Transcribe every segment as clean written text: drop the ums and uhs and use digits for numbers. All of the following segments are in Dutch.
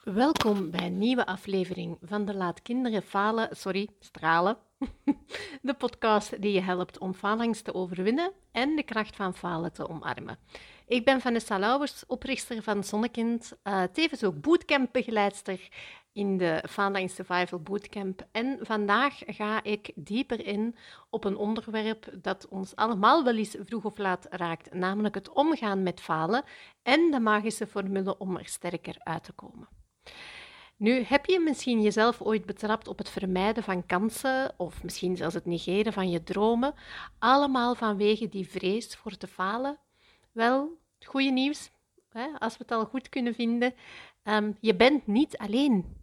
Welkom bij een nieuwe aflevering van de Laat Kinderen stralen. De podcast die je helpt om faalangst te overwinnen en de kracht van falen te omarmen. Ik ben Vanessa Lauwers, oprichter van Zonnekind, tevens ook bootcampbegeleidster in de Faalangst Survival Bootcamp. En vandaag ga ik dieper in op een onderwerp dat ons allemaal wel eens vroeg of laat raakt, namelijk het omgaan met falen en de magische formule om er sterker uit te komen. Nu, heb je misschien jezelf ooit betrapt op het vermijden van kansen of misschien zelfs het negeren van je dromen, allemaal vanwege die vrees voor te falen? Wel, het goede nieuws, als we het al goed kunnen vinden, je bent niet alleen.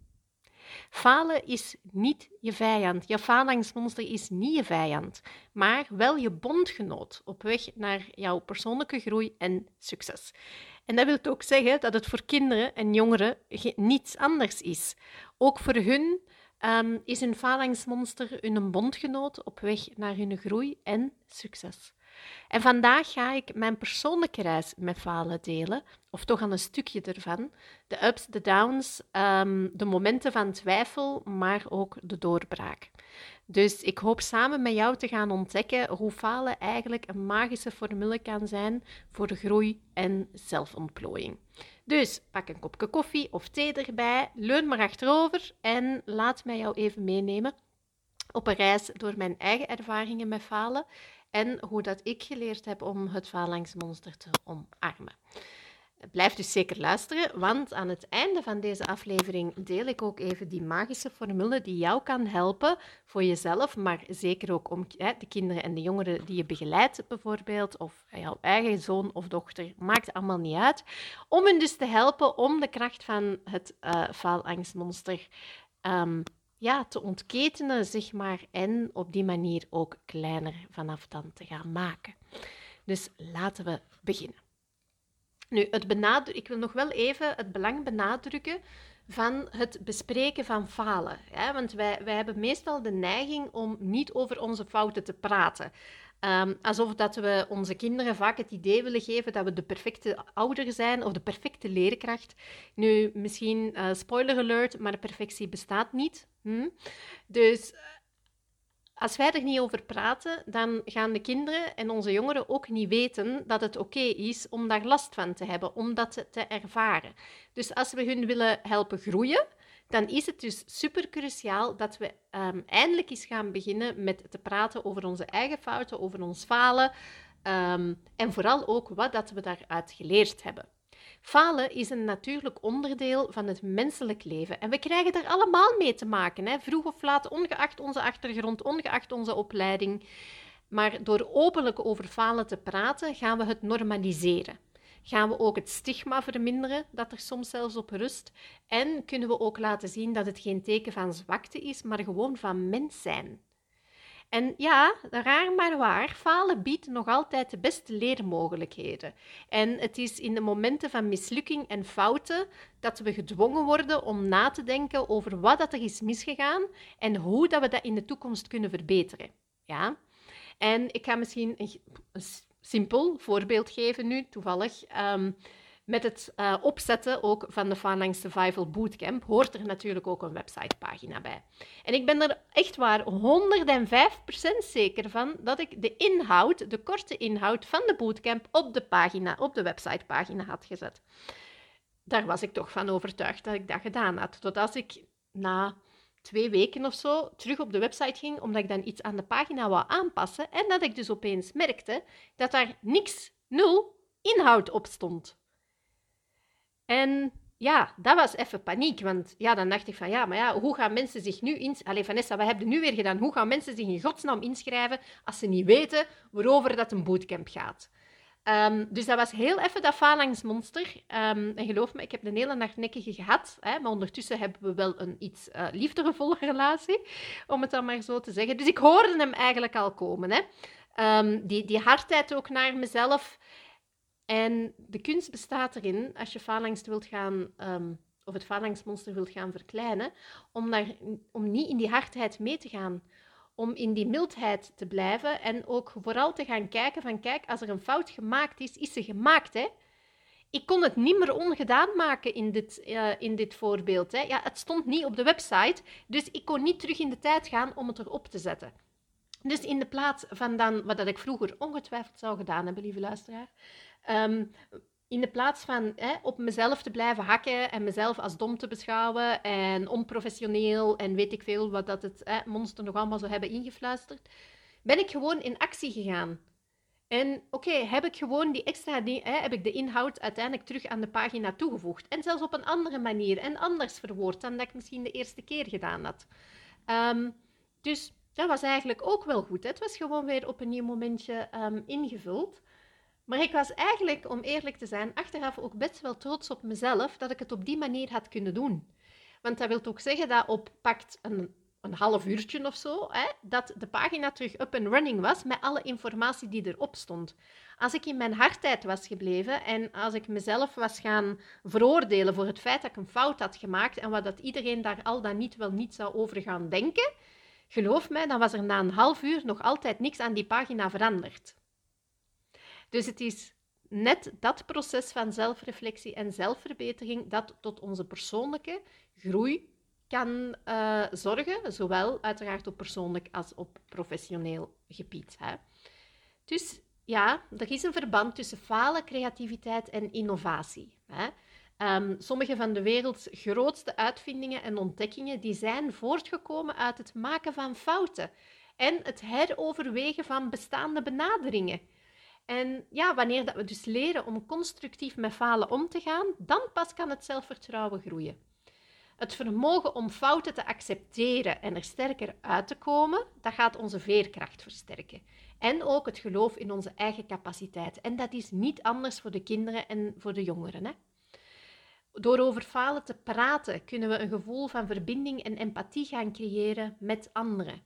Falen is niet je vijand. Je faalangstmonster is niet je vijand, maar wel je bondgenoot op weg naar jouw persoonlijke groei en succes. En dat wil ook zeggen dat het voor kinderen en jongeren niets anders is. Ook voor hun is een faalangstmonster hun bondgenoot op weg naar hun groei en succes. En vandaag ga ik mijn persoonlijke reis met falen delen, of toch aan een stukje ervan. De ups, de downs, de momenten van twijfel, maar ook de doorbraak. Dus ik hoop samen met jou te gaan ontdekken hoe falen eigenlijk een magische formule kan zijn voor groei en zelfontplooiing. Dus pak een kopje koffie of thee erbij, leun maar achterover en laat mij jou even meenemen op een reis door mijn eigen ervaringen met falen en hoe dat ik geleerd heb om het faalangstmonster te omarmen. Blijf dus zeker luisteren, want aan het einde van deze aflevering deel ik ook even die magische formule die jou kan helpen voor jezelf, maar zeker ook om de kinderen en de jongeren die je begeleidt bijvoorbeeld, of jouw eigen zoon of dochter, maakt allemaal niet uit, om hen dus te helpen om de kracht van het faalangstmonster te ontketenen, zeg maar, en op die manier ook kleiner vanaf dan te gaan maken. Dus laten we beginnen. Nu, ik wil nog wel even het belang benadrukken van het bespreken van falen. Hè? Want wij hebben meestal de neiging om niet over onze fouten te praten. Alsof dat we onze kinderen vaak het idee willen geven dat we de perfecte ouder zijn of de perfecte leerkracht. Nu, misschien spoiler alert, maar de perfectie bestaat niet. Dus als wij er niet over praten, dan gaan de kinderen en onze jongeren ook niet weten dat het oké is om daar last van te hebben, om dat te ervaren. Dus als we hun willen helpen groeien, dan is het dus super cruciaal dat we eindelijk eens gaan beginnen met te praten over onze eigen fouten, over ons falen en vooral ook wat dat we daaruit geleerd hebben. Falen is een natuurlijk onderdeel van het menselijk leven. En we krijgen er allemaal mee te maken, hè? Vroeg of laat, ongeacht onze achtergrond, ongeacht onze opleiding. Maar door openlijk over falen te praten, gaan we het normaliseren. Gaan we ook het stigma verminderen dat er soms zelfs op rust. En kunnen we ook laten zien dat het geen teken van zwakte is, maar gewoon van mens zijn. En ja, raar maar waar, falen biedt nog altijd de beste leermogelijkheden. En het is in de momenten van mislukking en fouten dat we gedwongen worden om na te denken over wat dat er is misgegaan en hoe dat we dat in de toekomst kunnen verbeteren. Ja? En ik ga misschien een simpel voorbeeld geven nu, toevallig. Met het opzetten ook van de Faalangst Survival Bootcamp hoort er natuurlijk ook een websitepagina bij. En ik ben er echt waar 105% zeker van dat ik de korte inhoud van de bootcamp op de websitepagina had gezet. Daar was ik toch van overtuigd dat ik dat gedaan had. Totdat ik na 2 weken of zo terug op de website ging, omdat ik dan iets aan de pagina wou aanpassen en dat ik dus opeens merkte dat daar nul inhoud op stond. En ja, dat was even paniek, want ja, dan dacht ik van hoe gaan mensen zich nu inschrijven? Allee, Vanessa, wat heb je nu weer gedaan? Hoe gaan mensen zich in godsnaam inschrijven als ze niet weten waarover dat een bootcamp gaat? Dus dat was heel even dat faalangstmonster. En geloof me, ik heb een hele hardnekkige gehad, maar ondertussen hebben we wel een iets liefdevolle relatie, om het dan maar zo te zeggen. Dus ik hoorde hem eigenlijk al komen. Hè. Die hardheid ook naar mezelf. En de kunst bestaat erin, als je faalangst wilt gaan, of het faalangstmonster wilt gaan verkleinen, om niet in die hardheid mee te gaan. Om in die mildheid te blijven en ook vooral te gaan kijken van, kijk, als er een fout gemaakt is, is ze gemaakt, hè. Ik kon het niet meer ongedaan maken in dit voorbeeld. Hè. Ja, het stond niet op de website, dus ik kon niet terug in de tijd gaan om het erop te zetten. Dus in de plaats van dan, wat ik vroeger ongetwijfeld zou gedaan hebben, lieve luisteraar, in de plaats van op mezelf te blijven hakken en mezelf als dom te beschouwen en onprofessioneel en weet ik veel wat dat het monster nog allemaal zou hebben ingefluisterd, ben ik gewoon in actie gegaan. En heb ik gewoon die extra heb ik de inhoud uiteindelijk terug aan de pagina toegevoegd. En zelfs op een andere manier en anders verwoord dan dat ik misschien de eerste keer gedaan had. Dus dat was eigenlijk ook wel goed. Hè? Het was gewoon weer op een nieuw momentje ingevuld. Maar ik was eigenlijk, om eerlijk te zijn, achteraf ook best wel trots op mezelf dat ik het op die manier had kunnen doen. Want dat wil ook zeggen dat op pakt een half uurtje of zo, dat de pagina terug up and running was met alle informatie die erop stond. Als ik in mijn hardheid was gebleven en als ik mezelf was gaan veroordelen voor het feit dat ik een fout had gemaakt en wat dat iedereen daar al dan niet wel niet zou over gaan denken, geloof mij, dan was er na een half uur nog altijd niks aan die pagina veranderd. Dus het is net dat proces van zelfreflectie en zelfverbetering dat tot onze persoonlijke groei kan zorgen, zowel uiteraard op persoonlijk als op professioneel gebied. Hè. Dus ja, er is een verband tussen falen, creativiteit en innovatie. Hè. Sommige van de werelds grootste uitvindingen en ontdekkingen die zijn voortgekomen uit het maken van fouten en het heroverwegen van bestaande benaderingen. En ja, wanneer dat we dus leren om constructief met falen om te gaan, dan pas kan het zelfvertrouwen groeien. Het vermogen om fouten te accepteren en er sterker uit te komen, dat gaat onze veerkracht versterken. En ook het geloof in onze eigen capaciteit. En dat is niet anders voor de kinderen en voor de jongeren. Hè? Door over falen te praten, kunnen we een gevoel van verbinding en empathie gaan creëren met anderen.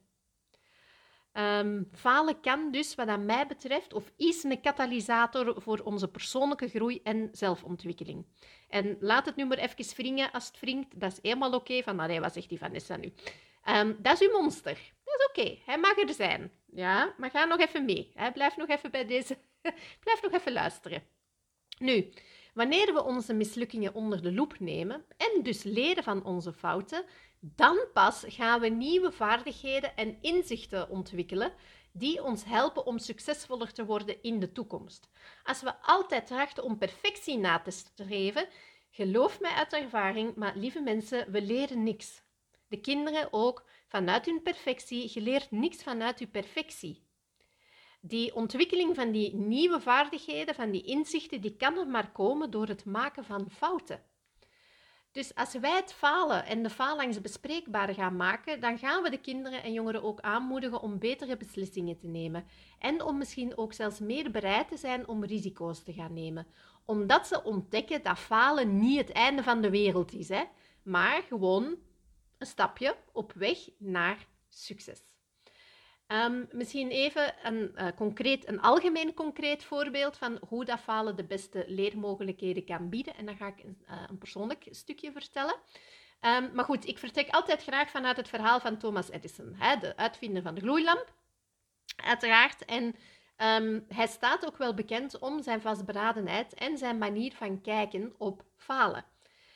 Falen kan dus, wat aan mij betreft, of is een katalysator voor onze persoonlijke groei en zelfontwikkeling. En laat het nu maar even wringen als het wringt. Dat is helemaal oké. Van, nee, wat zegt die Vanessa nu? Dat is uw monster. Dat is oké. Hij mag er zijn. Ja, maar ga nog even mee. Blijf nog even bij deze... Blijf nog even luisteren. Nu, wanneer we onze mislukkingen onder de loep nemen en dus leren van onze fouten, dan pas gaan we nieuwe vaardigheden en inzichten ontwikkelen die ons helpen om succesvoller te worden in de toekomst. Als we altijd trachten om perfectie na te streven, geloof mij uit ervaring, maar lieve mensen, we leren niks. De kinderen ook, vanuit hun perfectie, je leert niks vanuit je perfectie. Die ontwikkeling van die nieuwe vaardigheden, van die inzichten, die kan er maar komen door het maken van fouten. Dus als wij het falen en de faalangst bespreekbaar gaan maken, dan gaan we de kinderen en jongeren ook aanmoedigen om betere beslissingen te nemen. En om misschien ook zelfs meer bereid te zijn om risico's te gaan nemen. Omdat ze ontdekken dat falen niet het einde van de wereld is, hè? Maar gewoon een stapje op weg naar succes. Misschien even een algemeen concreet voorbeeld van hoe dat falen de beste leermogelijkheden kan bieden. En dan ga ik een persoonlijk stukje vertellen. Maar goed, ik vertrek altijd graag vanuit het verhaal van Thomas Edison, de uitvinder van de gloeilamp, uiteraard. En hij staat ook wel bekend om zijn vastberadenheid en zijn manier van kijken op falen.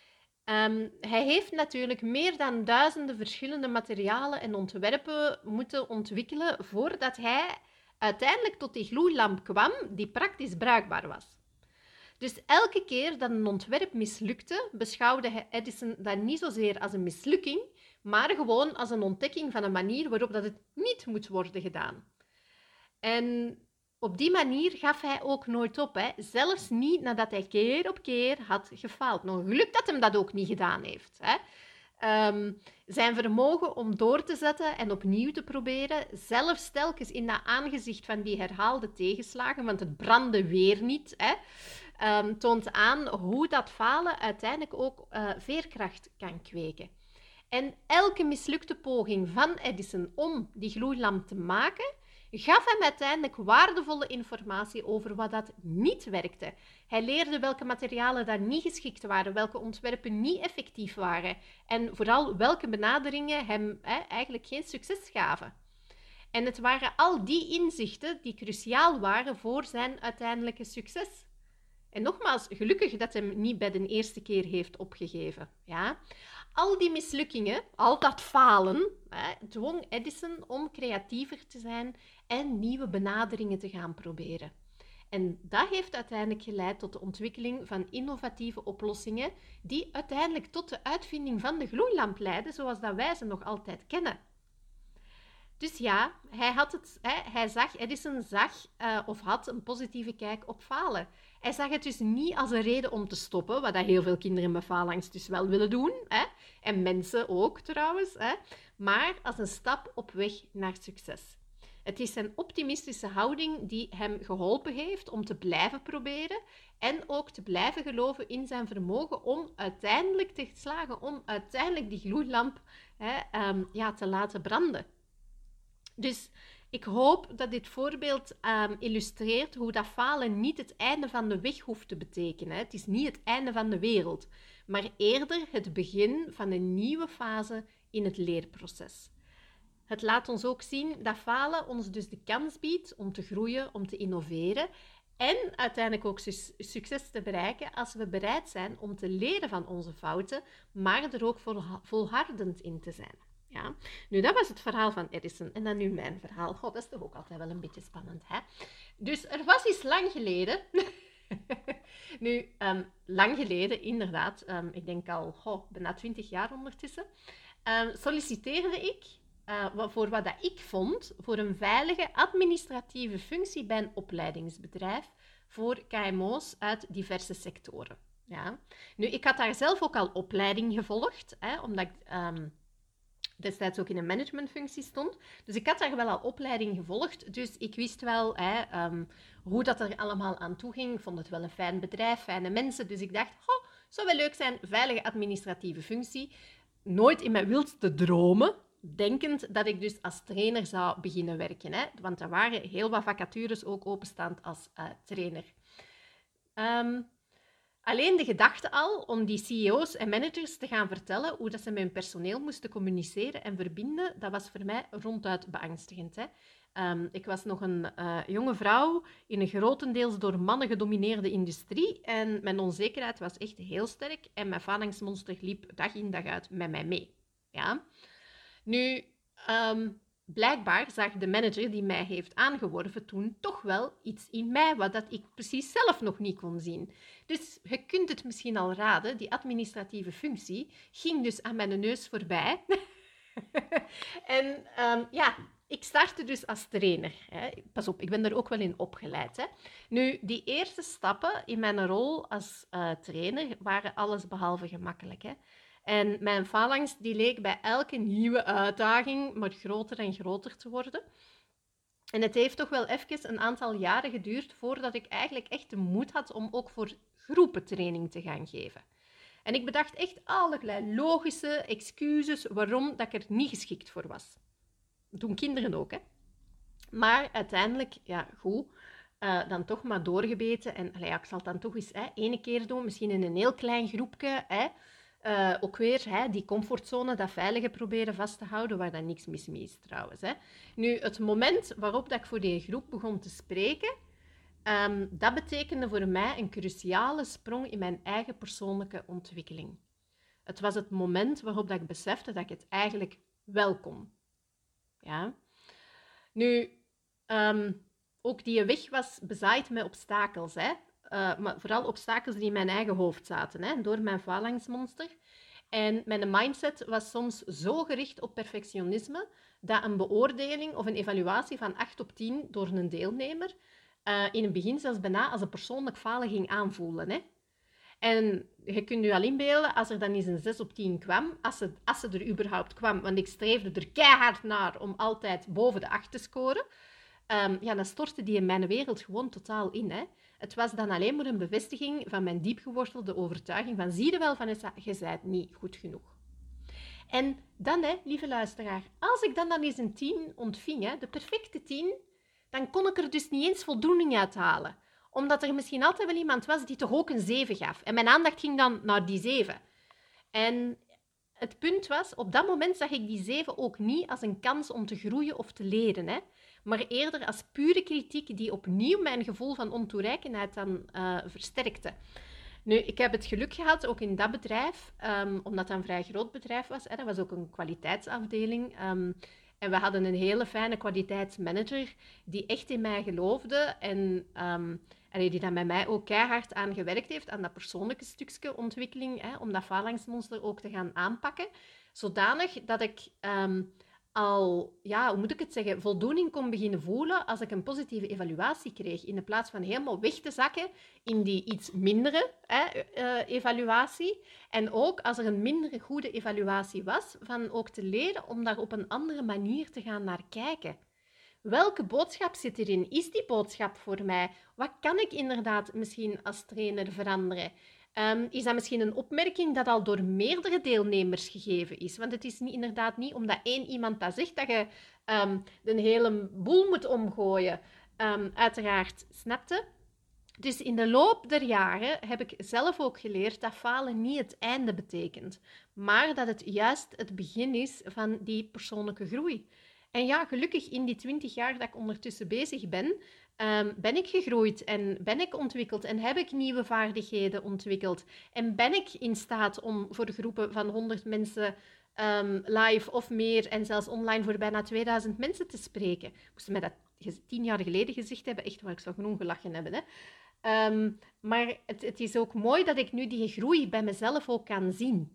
Hij heeft natuurlijk meer dan duizenden verschillende materialen en ontwerpen moeten ontwikkelen voordat hij uiteindelijk tot die gloeilamp kwam die praktisch bruikbaar was. Dus elke keer dat een ontwerp mislukte, beschouwde Edison dat niet zozeer als een mislukking, maar gewoon als een ontdekking van een manier waarop dat het niet moet worden gedaan. En op die manier gaf hij ook nooit op, hè. Zelfs niet nadat hij keer op keer had gefaald. Nog geluk dat hem dat ook niet gedaan heeft. Hè. Zijn vermogen om door te zetten en opnieuw te proberen, zelfs telkens in dat aangezicht van die herhaalde tegenslagen, want het brandde weer niet, hè, toont aan hoe dat falen uiteindelijk ook veerkracht kan kweken. En elke mislukte poging van Edison om die gloeilamp te maken, gaf hem uiteindelijk waardevolle informatie over wat dat niet werkte. Hij leerde welke materialen daar niet geschikt waren, welke ontwerpen niet effectief waren en vooral welke benaderingen hem eigenlijk geen succes gaven. En het waren al die inzichten die cruciaal waren voor zijn uiteindelijke succes. En nogmaals, gelukkig dat hij niet bij de eerste keer heeft opgegeven. Ja? Al die mislukkingen, al dat falen, dwong Edison om creatiever te zijn en nieuwe benaderingen te gaan proberen. En dat heeft uiteindelijk geleid tot de ontwikkeling van innovatieve oplossingen die uiteindelijk tot de uitvinding van de gloeilamp leiden, zoals dat wij ze nog altijd kennen. Dus ja, Edison zag of had een positieve kijk op falen. Hij zag het dus niet als een reden om te stoppen, wat dat heel veel kinderen met faalangst dus wel willen doen, en mensen ook trouwens, maar als een stap op weg naar succes. Het is zijn optimistische houding die hem geholpen heeft om te blijven proberen en ook te blijven geloven in zijn vermogen om uiteindelijk te slagen, om uiteindelijk die gloeilamp te laten branden. Dus ik hoop dat dit voorbeeld illustreert hoe dat falen niet het einde van de weg hoeft te betekenen. Het is niet het einde van de wereld, maar eerder het begin van een nieuwe fase in het leerproces. Het laat ons ook zien dat falen ons dus de kans biedt om te groeien, om te innoveren en uiteindelijk ook succes te bereiken als we bereid zijn om te leren van onze fouten, maar er ook volhardend in te zijn. Ja. Nu, dat was het verhaal van Edison. En dan nu mijn verhaal. Dat is toch ook altijd wel een beetje spannend, hè? Dus er was eens lang geleden... Nu, lang geleden, inderdaad, ik denk al bijna 20 jaar ondertussen, solliciteerde ik voor wat dat ik vond voor een veilige administratieve functie bij een opleidingsbedrijf voor KMO's uit diverse sectoren. Ja. Nu, ik had daar zelf ook al opleiding gevolgd, omdat ik destijds ook in een managementfunctie stond. Dus ik had daar wel al opleiding gevolgd. Dus ik wist wel hoe dat er allemaal aan toe ging. Ik vond het wel een fijn bedrijf, fijne mensen. Dus ik dacht, zou wel leuk zijn, veilige administratieve functie. Nooit in mijn wildste dromen, denkend dat ik dus als trainer zou beginnen werken. Hè? Want er waren heel wat vacatures ook openstaand als trainer. Alleen de gedachte al om die CEO's en managers te gaan vertellen hoe dat ze met hun personeel moesten communiceren en verbinden, dat was voor mij ronduit beangstigend. Hè? Ik was nog een jonge vrouw in een grotendeels door mannen gedomineerde industrie en mijn onzekerheid was echt heel sterk en mijn falangsmonster liep dag in dag uit met mij mee. Ja? Nu, blijkbaar zag de manager die mij heeft aangeworven toen toch wel iets in mij wat dat ik precies zelf nog niet kon zien. Dus je kunt het misschien al raden, die administratieve functie ging dus aan mijn neus voorbij. En ik startte dus als trainer. Hè. Pas op, ik ben er ook wel in opgeleid. Hè. Nu, die eerste stappen in mijn rol als trainer waren allesbehalve gemakkelijk. Hè. En mijn faalangst die leek bij elke nieuwe uitdaging maar groter en groter te worden. En het heeft toch wel even een aantal jaren geduurd voordat ik eigenlijk echt de moed had om ook voor groepentraining te gaan geven. En ik bedacht echt allerlei logische excuses waarom dat ik er niet geschikt voor was. Doen kinderen ook, hè. Maar uiteindelijk, dan toch maar doorgebeten. En ik zal het dan toch eens ene keer doen, misschien in een heel klein groepje, ook weer die comfortzone, dat veilige proberen vast te houden, waar dan niks mis mee is trouwens. Hè. Nu, het moment waarop dat ik voor die groep begon te spreken, dat betekende voor mij een cruciale sprong in mijn eigen persoonlijke ontwikkeling. Het was het moment waarop dat ik besefte dat ik het eigenlijk wel kon. Ja. Nu, ook die weg was bezaaid met obstakels, hè. Maar vooral obstakels die in mijn eigen hoofd zaten, hè, door mijn falangsmonster. En mijn mindset was soms zo gericht op perfectionisme dat een beoordeling of een evaluatie van 8 op 10 door een deelnemer in het begin zelfs bijna als een persoonlijk falen ging aanvoelen. Hè. En je kunt je al inbeelden, als er dan eens een 6 op 10 kwam, als ze er überhaupt kwam, want ik streefde er keihard naar om altijd boven de 8 te scoren, dan stortte die in mijn wereld gewoon totaal in. Hè. Het was dan alleen maar een bevestiging van mijn diepgewortelde overtuiging van, zie je wel, Vanessa, je bent niet goed genoeg. En dan, lieve luisteraar, als ik dan eens een 10 ontving, de perfecte 10, dan kon ik er dus niet eens voldoening uit halen. Omdat er misschien altijd wel iemand was die toch ook een 7 gaf. En mijn aandacht ging dan naar die 7. En het punt was, op dat moment zag ik die 7 ook niet als een kans om te groeien of te leren. Hè. maar eerder als pure kritiek die opnieuw mijn gevoel van ontoereikendheid dan versterkte. Nu, ik heb het geluk gehad, ook in dat bedrijf, omdat dat een vrij groot bedrijf was. Dat was ook een kwaliteitsafdeling. En we hadden een hele fijne kwaliteitsmanager die echt in mij geloofde en die daar met mij ook keihard aan gewerkt heeft, aan dat persoonlijke stukje ontwikkeling, om dat falangsmonster ook te gaan aanpakken. Zodanig dat ik hoe moet ik het zeggen, voldoening kon beginnen voelen als ik een positieve evaluatie kreeg. In de plaats van helemaal weg te zakken in die iets mindere evaluatie. En ook als er een minder goede evaluatie was, van ook te leren om daar op een andere manier te gaan naar kijken. Welke boodschap zit erin? Is die boodschap voor mij? Wat kan ik inderdaad misschien als trainer veranderen? Is dat misschien een opmerking dat al door meerdere deelnemers gegeven is? Want het is inderdaad niet omdat één iemand dat zegt, dat je een hele boel moet omgooien. Uiteraard, snapte? Dus in de loop der jaren heb ik zelf ook geleerd dat falen niet het einde betekent, maar dat het juist het begin is van die persoonlijke groei. En ja, gelukkig in die 20 jaar dat ik ondertussen bezig ben, ben ik gegroeid en ben ik ontwikkeld en heb ik nieuwe vaardigheden ontwikkeld. En ben ik in staat om voor groepen van 100 mensen live of meer en zelfs online voor bijna 2000 mensen te spreken. Moesten mij dat 10 jaar geleden gezegd hebben, echt waar ik zou genoeg gelachen hebben. Hè? Maar het is ook mooi dat ik nu die groei bij mezelf ook kan zien.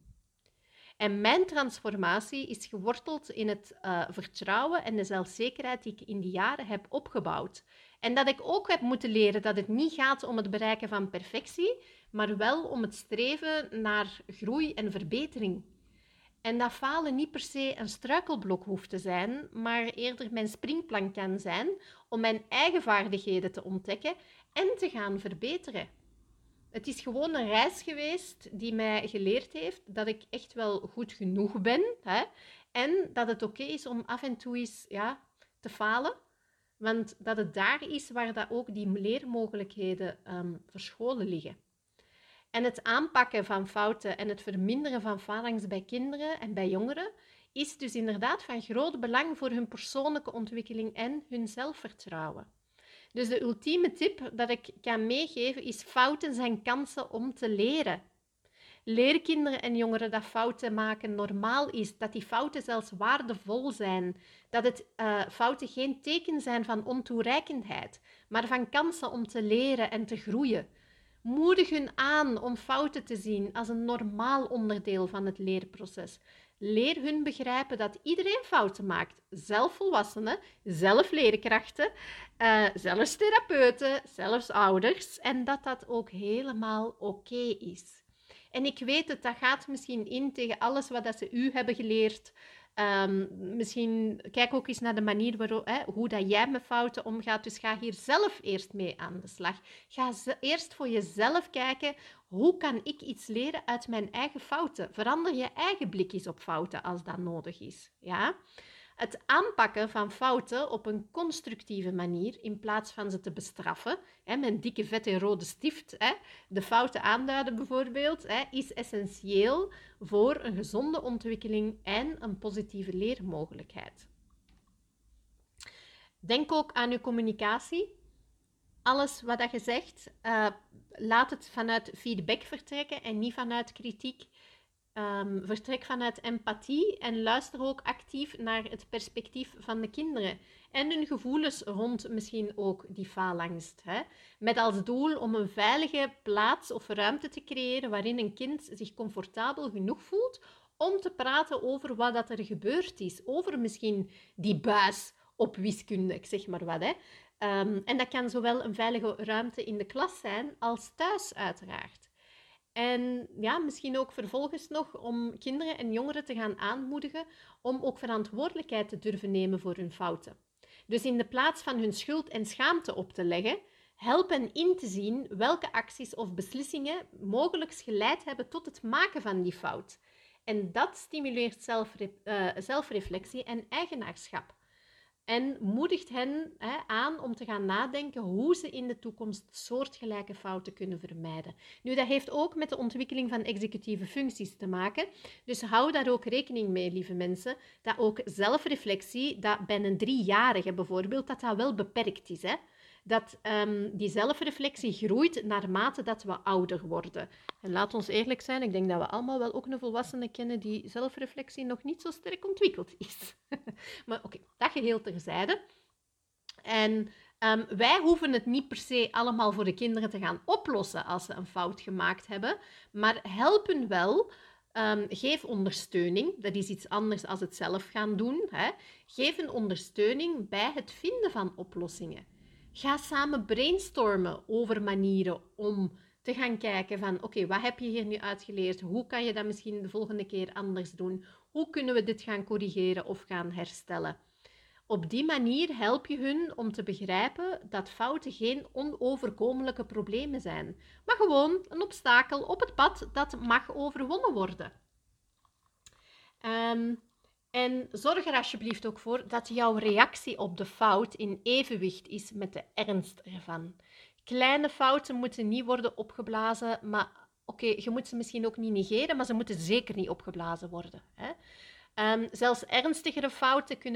En mijn transformatie is geworteld in het vertrouwen en de zelfzekerheid die ik in die jaren heb opgebouwd. En dat ik ook heb moeten leren dat het niet gaat om het bereiken van perfectie, maar wel om het streven naar groei en verbetering. En dat falen niet per se een struikelblok hoeft te zijn, maar eerder mijn springplank kan zijn om mijn eigen vaardigheden te ontdekken en te gaan verbeteren. Het is gewoon een reis geweest die mij geleerd heeft dat ik echt wel goed genoeg ben. En dat het oké is om af en toe eens te falen. Want dat het daar is waar dat ook die leermogelijkheden verscholen liggen. En het aanpakken van fouten en het verminderen van falangst bij kinderen en bij jongeren is dus inderdaad van groot belang voor hun persoonlijke ontwikkeling en hun zelfvertrouwen. Dus de ultieme tip dat ik kan meegeven is: fouten zijn kansen om te leren. Leer kinderen en jongeren dat fouten maken normaal is, dat die fouten zelfs waardevol zijn, dat fouten geen teken zijn van ontoereikendheid, maar van kansen om te leren en te groeien. Moedig hun aan om fouten te zien als een normaal onderdeel van het leerproces. Leer hun begrijpen dat iedereen fouten maakt. Zelf volwassenen, zelf leerkrachten, zelfs therapeuten, zelfs ouders. En dat dat ook helemaal oké is. En ik weet het, dat gaat misschien in tegen alles wat ze u hebben geleerd. Misschien kijk ook eens naar de manier hoe dat jij met fouten omgaat. Dus ga hier zelf eerst mee aan de slag. Ga eerst voor jezelf kijken, hoe kan ik iets leren uit mijn eigen fouten? Verander je eigen blik eens op fouten als dat nodig is. Ja? Het aanpakken van fouten op een constructieve manier, in plaats van ze te bestraffen, met een dikke vette rode stift, de fouten aanduiden bijvoorbeeld, is essentieel voor een gezonde ontwikkeling en een positieve leermogelijkheid. Denk ook aan uw communicatie. Alles wat je zegt, laat het vanuit feedback vertrekken en niet vanuit kritiek. Vertrek vanuit empathie en luister ook actief naar het perspectief van de kinderen en hun gevoelens rond misschien ook die faalangst. Met als doel om een veilige plaats of ruimte te creëren waarin een kind zich comfortabel genoeg voelt om te praten over wat dat er gebeurd is. Over misschien die buis op wiskunde, ik zeg maar wat. En dat kan zowel een veilige ruimte in de klas zijn als thuis uiteraard. En ja, misschien ook vervolgens nog om kinderen en jongeren te gaan aanmoedigen om ook verantwoordelijkheid te durven nemen voor hun fouten. Dus in de plaats van hun schuld en schaamte op te leggen, help hen in te zien welke acties of beslissingen mogelijk geleid hebben tot het maken van die fout. En dat stimuleert zelfreflectie en eigenaarschap. En moedigt hen aan om te gaan nadenken hoe ze in de toekomst soortgelijke fouten kunnen vermijden. Nu, dat heeft ook met de ontwikkeling van executieve functies te maken. Dus hou daar ook rekening mee, lieve mensen, dat ook zelfreflectie, dat bij een 3-jarige bijvoorbeeld, dat wel beperkt is. Hè? Dat die zelfreflectie groeit naarmate dat we ouder worden. En laat ons eerlijk zijn, ik denk dat we allemaal wel ook een volwassene kennen die zelfreflectie nog niet zo sterk ontwikkeld is. Maar oké, dat geheel terzijde. En wij hoeven het niet per se allemaal voor de kinderen te gaan oplossen als ze een fout gemaakt hebben, maar helpen wel. Geef ondersteuning, dat is iets anders dan het zelf gaan doen. Hè. Geef een ondersteuning bij het vinden van oplossingen. Ga samen brainstormen over manieren om te gaan kijken van oké, wat heb je hier nu uitgeleerd? Hoe kan je dat misschien de volgende keer anders doen? Hoe kunnen we dit gaan corrigeren of gaan herstellen? Op die manier help je hun om te begrijpen dat fouten geen onoverkomelijke problemen zijn, maar gewoon een obstakel op het pad dat mag overwonnen worden. En zorg er alsjeblieft ook voor dat jouw reactie op de fout in evenwicht is met de ernst ervan. Kleine fouten moeten niet worden opgeblazen, maar oké, je moet ze misschien ook niet negeren, maar ze moeten zeker niet opgeblazen worden. Hè? Zelfs ernstigere fouten kunnen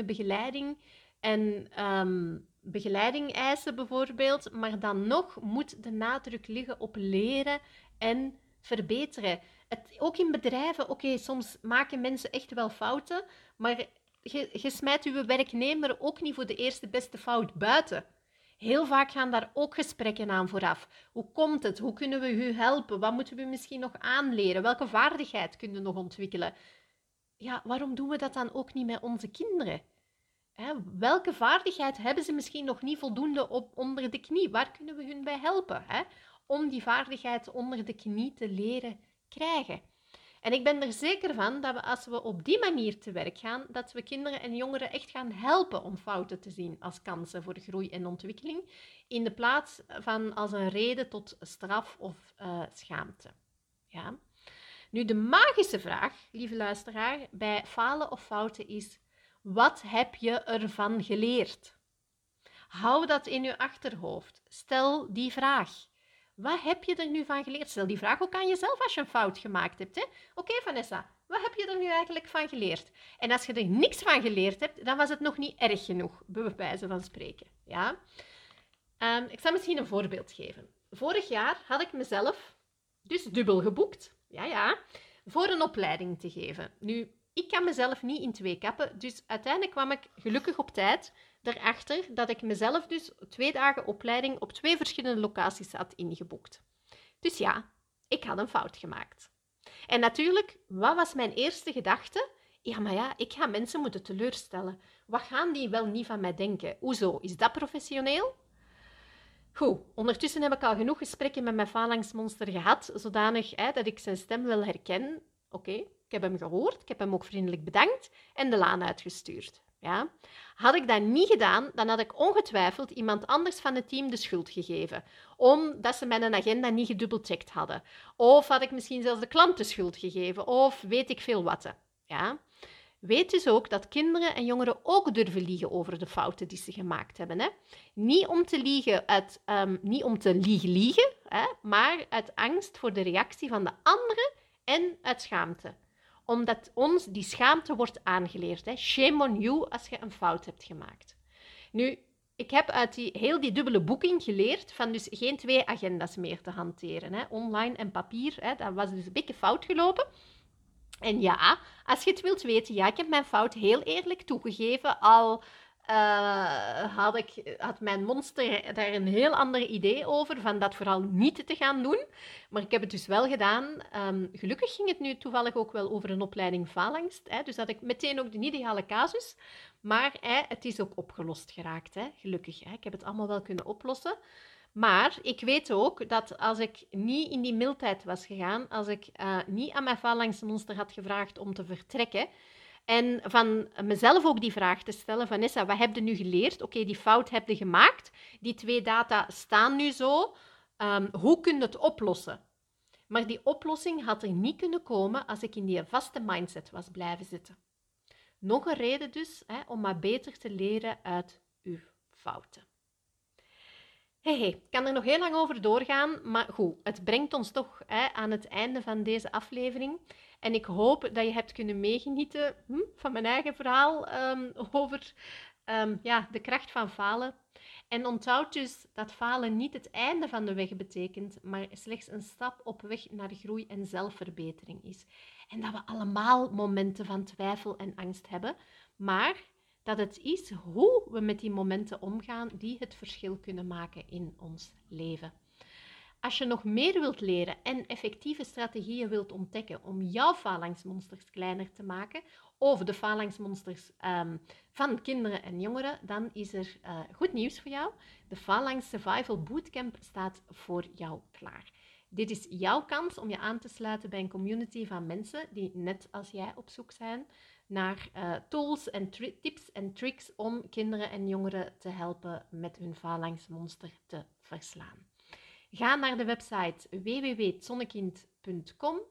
begeleiding eisen bijvoorbeeld, maar dan nog moet de nadruk liggen op leren en verbeteren. Ook in bedrijven, oké, soms maken mensen echt wel fouten, maar je smijt je werknemer ook niet voor de eerste beste fout buiten. Heel vaak gaan daar ook gesprekken aan vooraf. Hoe komt het? Hoe kunnen we u helpen? Wat moeten we misschien nog aanleren? Welke vaardigheid kunnen we nog ontwikkelen? Ja, waarom doen we dat dan ook niet met onze kinderen? Welke vaardigheid hebben ze misschien nog niet voldoende onder de knie? Waar kunnen we hun bij helpen? Om die vaardigheid onder de knie te leren krijgen. En ik ben er zeker van dat als we op die manier te werk gaan, dat we kinderen en jongeren echt gaan helpen om fouten te zien als kansen voor groei en ontwikkeling, in de plaats van als een reden tot straf of schaamte. Ja. Nu, de magische vraag, lieve luisteraar, bij falen of fouten is: wat heb je ervan geleerd? Hou dat in je achterhoofd. Stel die vraag. Wat heb je er nu van geleerd? Stel die vraag ook aan jezelf als je een fout gemaakt hebt. Oké, Vanessa, wat heb je er nu eigenlijk van geleerd? En als je er niks van geleerd hebt, dan was het nog niet erg genoeg, bij wijze van spreken. Ja? Ik zal misschien een voorbeeld geven. Vorig jaar had ik mezelf dus dubbel geboekt. Ja, voor een opleiding te geven. Nu, ik kan mezelf niet in 2 kappen, dus uiteindelijk kwam ik gelukkig op tijd erachter dat ik mezelf dus 2 dagen opleiding op 2 verschillende locaties had ingeboekt. Dus ja, ik had een fout gemaakt. En natuurlijk, wat was mijn eerste gedachte? Ja, maar ja, ik ga mensen moeten teleurstellen. Wat gaan die wel niet van mij denken? Hoezo? Is dat professioneel? Goed, ondertussen heb ik al genoeg gesprekken met mijn phalanxmonster gehad, zodanig dat ik zijn stem wel herken. Oké, ik heb hem gehoord, ik heb hem ook vriendelijk bedankt en de laan uitgestuurd. Ja? Had ik dat niet gedaan, dan had ik ongetwijfeld iemand anders van het team de schuld gegeven, omdat ze mijn agenda niet gedubbelcheckt hadden. Of had ik misschien zelfs de klant de schuld gegeven, of weet ik veel wat. Ja? Weet dus ook dat kinderen en jongeren ook durven liegen over de fouten die ze gemaakt hebben. Hè? Niet om te liegen, maar uit angst voor de reactie van de anderen en uit schaamte. Omdat ons die schaamte wordt aangeleerd. Hè? Shame on you als je een fout hebt gemaakt. Nu, ik heb uit heel die dubbele boeking geleerd van dus geen 2 agenda's meer te hanteren. Hè? Online en papier, dat was dus een beetje fout gelopen. En ja, als je het wilt weten, ja, ik heb mijn fout heel eerlijk toegegeven, al had mijn monster daar een heel ander idee over, van dat vooral niet te gaan doen. Maar ik heb het dus wel gedaan. Gelukkig ging het nu toevallig ook wel over een opleiding faalangst. Dus had ik meteen ook de ideale casus. Maar het is ook opgelost geraakt, gelukkig. Ik heb het allemaal wel kunnen oplossen. Maar ik weet ook dat als ik niet in die mildheid was gegaan, als ik niet aan mijn phalanxmonster had gevraagd om te vertrekken en van mezelf ook die vraag te stellen: Vanessa, wat heb je nu geleerd? Oké, die fout heb je gemaakt. Die 2 data staan nu zo. Hoe kun je het oplossen? Maar die oplossing had er niet kunnen komen als ik in die vaste mindset was blijven zitten. Nog een reden dus om maar beter te leren uit uw fouten. Ik kan er nog heel lang over doorgaan, maar goed, het brengt ons toch aan het einde van deze aflevering. En ik hoop dat je hebt kunnen meegenieten van mijn eigen verhaal over de kracht van falen. En onthoud dus dat falen niet het einde van de weg betekent, maar slechts een stap op weg naar groei en zelfverbetering is. En dat we allemaal momenten van twijfel en angst hebben, maar dat het is hoe we met die momenten omgaan die het verschil kunnen maken in ons leven. Als je nog meer wilt leren en effectieve strategieën wilt ontdekken om jouw falangsmonsters kleiner te maken, of de falangsmonsters van kinderen en jongeren, dan is er goed nieuws voor jou. De Phalanx Survival Bootcamp staat voor jou klaar. Dit is jouw kans om je aan te sluiten bij een community van mensen die net als jij op zoek zijn naar tools en tips en tricks om kinderen en jongeren te helpen met hun falangsmonster te verslaan. Ga naar de website www.zonnekind.com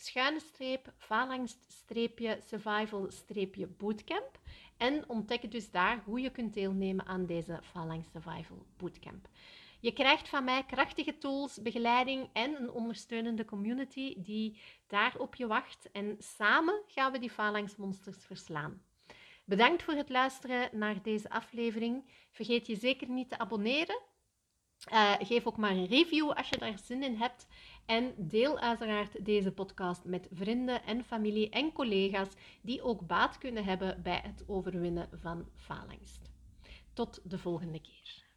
/phalanx-survival-bootcamp en ontdek dus daar hoe je kunt deelnemen aan deze Phalanx Survival Bootcamp. Je krijgt van mij krachtige tools, begeleiding en een ondersteunende community die daar op je wacht. En samen gaan we die falangsmonsters verslaan. Bedankt voor het luisteren naar deze aflevering. Vergeet je zeker niet te abonneren. Geef ook maar een review als je daar zin in hebt. En deel uiteraard deze podcast met vrienden en familie en collega's die ook baat kunnen hebben bij het overwinnen van faalangst. Tot de volgende keer.